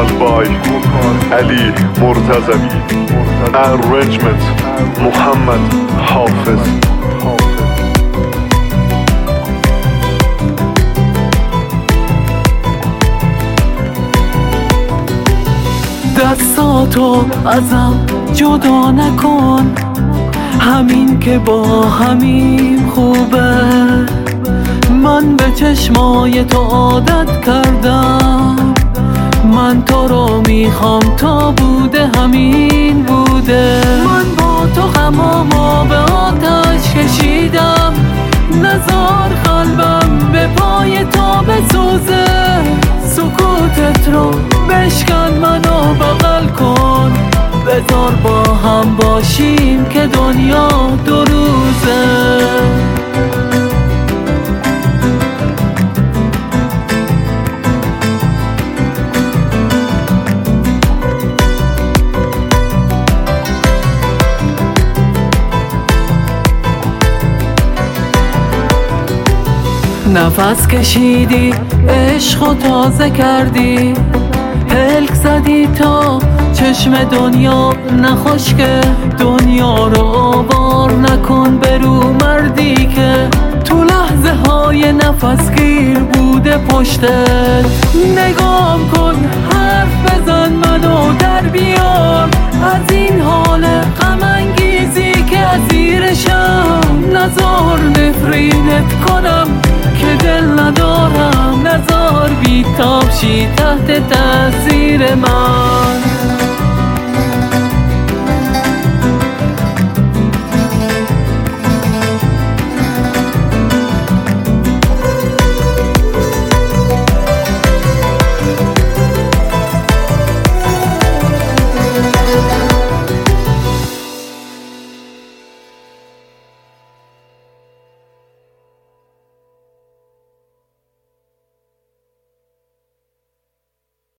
by Ali Murtazavi. Arrangement Muhammad Hafiz. دستاتو ازم جدا نکن، همین که با همیم خوبه. من به چشمای تو عادت کردم، من تو رو میخوام تا بوده همین بوده. من با تو غمامو به آتش کشیدم، نزار قلبم به پای تو بسوزه. سکوتت رو بشکن منو بغل کن، بذار با هم باشیم که دنیا دو روزه. نفس کشیدی عشق تازه کردی، هلک زدی تا چشم دنیا نخوش که. دنیا رو آوار نکن برو مردی که تو لحظه های نفس گیر بوده پشتت. نگام کن حرف بزن منو در بیار از این حال غم انگیزی که اسیرشم. نزار نفرینت کنم که دل ندارم، نزار بیتاب شی تحت تاثیر من.